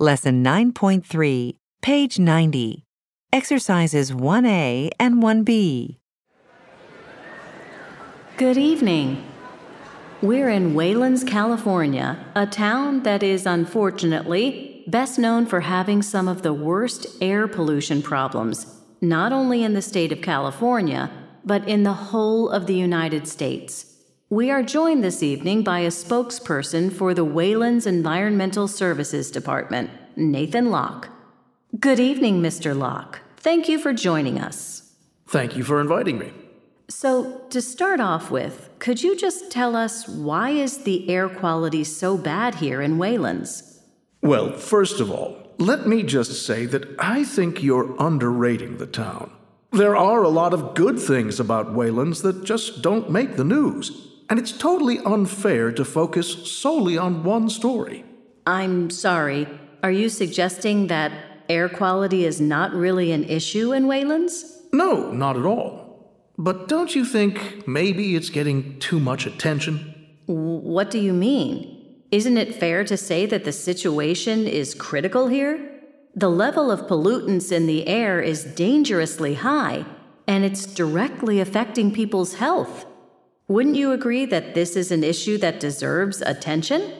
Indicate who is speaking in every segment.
Speaker 1: Lesson 9.3, page 90. Exercises 1A and 1B.
Speaker 2: Good evening. We're in Waylands, California, a town that is unfortunately best known for having some of the worst air pollution problems, not only in the state of California, but in the whole of the United States. We are joined this evening by a spokesperson for the Waylands Environmental Services Department, Nathan Locke. Good evening, Mr. Locke. Thank you for joining us.
Speaker 3: Thank you for inviting me.
Speaker 2: So, to start off with, could you just tell us why is the air quality so bad here in Waylands?
Speaker 3: Well, first of all, let me just say that I think you're underrating the town. There are a lot of good things about Waylands that just don't make the news, and it's totally unfair to focus solely on one story.
Speaker 2: I'm sorry, are you suggesting that air quality is not really an issue in Waylands?
Speaker 3: No, not at all. But don't you think maybe it's getting too much attention?
Speaker 2: What do you mean? Isn't it fair to say that the situation is critical here? The level of pollutants in the air is dangerously high, and it's directly affecting people's health. Wouldn't you agree that this is an issue that deserves attention?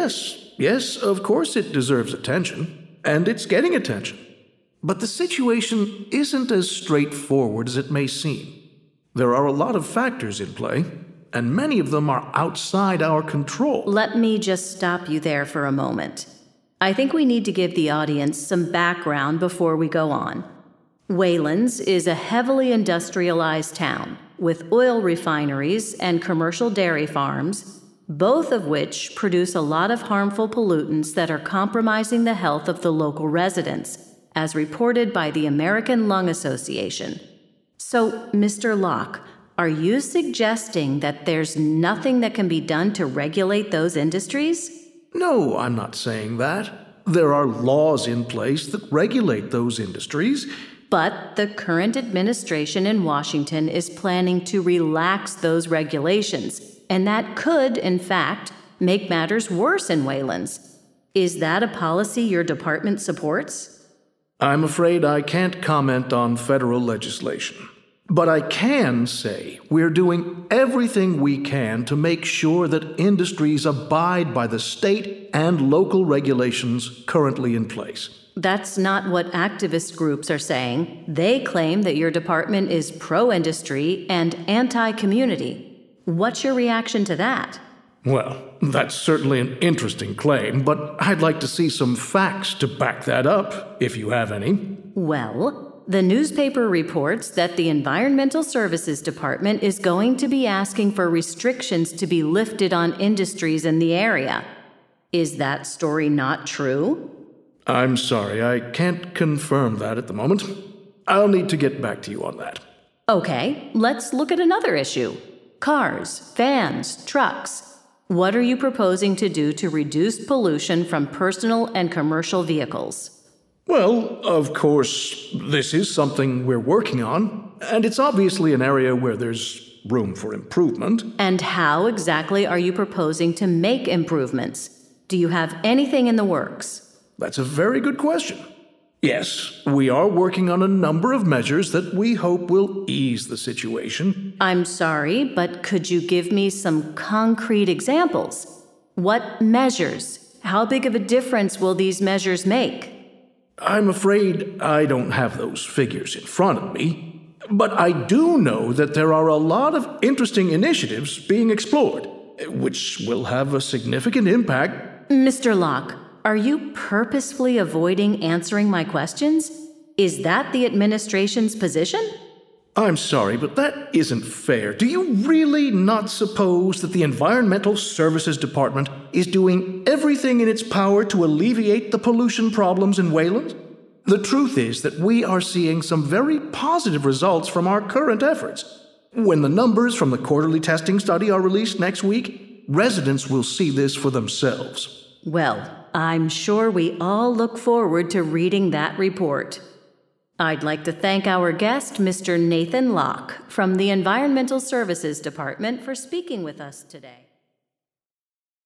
Speaker 3: Yes, of course it deserves attention, and it's getting attention. But the situation isn't as straightforward as it may seem. There are a lot of factors in play, and many of them are outside our control.
Speaker 2: Let me just stop you there for a moment. I think we need to give the audience some background before we go on. Waylands is a heavily industrialized town with oil refineries and commercial dairy farms, both of which produce a lot of harmful pollutants that are compromising the health of the local residents, as reported by the American Lung Association. So, Mr. Locke, are you suggesting that there's nothing that can be done to regulate those industries?
Speaker 3: No, I'm not saying that. There are laws in place that regulate those industries.
Speaker 2: But the current administration in Washington is planning to relax those regulations, and that could, in fact, make matters worse in Waylands. Is that a policy your department supports?
Speaker 3: I'm afraid I can't comment on federal legislation. But I can say we're doing everything we can to make sure that industries abide by the state and local regulations currently in place.
Speaker 2: That's not what activist groups are saying. They claim that your department is pro-industry and anti-community. What's your reaction to that?
Speaker 3: Well, that's certainly an interesting claim, but I'd like to see some facts to back that up, if you have any.
Speaker 2: Well, the newspaper reports that the Environmental Services Department is going to be asking for restrictions to be lifted on industries in the area. Is that story not true?
Speaker 3: I'm sorry, I can't confirm that at the moment. I'll need to get back to you on that.
Speaker 2: Okay, let's look at another issue. Cars, vans, trucks. What are you proposing to do to reduce pollution from personal and commercial vehicles?
Speaker 3: Well, of course, this is something we're working on, and it's obviously an area where there's room for improvement.
Speaker 2: And how exactly are you proposing to make improvements? Do you have anything in the works?
Speaker 3: That's a very good question. Yes, we are working on a number of measures that we hope will ease the situation.
Speaker 2: I'm sorry, but could you give me some concrete examples? What measures? How big of a difference will these measures make?
Speaker 3: I'm afraid I don't have those figures in front of me, but I do know that there are a lot of interesting initiatives being explored, which will have a significant impact.
Speaker 2: Mr. Locke, are you purposefully avoiding answering my questions? Is that the administration's position?
Speaker 3: I'm sorry, but that isn't fair. Do you really not suppose that the Environmental Services Department is doing everything in its power to alleviate the pollution problems in Waylands? The truth is that we are seeing some very positive results from our current efforts. When the numbers from the quarterly testing study are released next week, residents will see this for themselves.
Speaker 2: Well, I'm sure we all look forward to reading that report. I'd like to thank our guest, Mr. Nathan Locke, from the Environmental Services Department, for speaking with us today.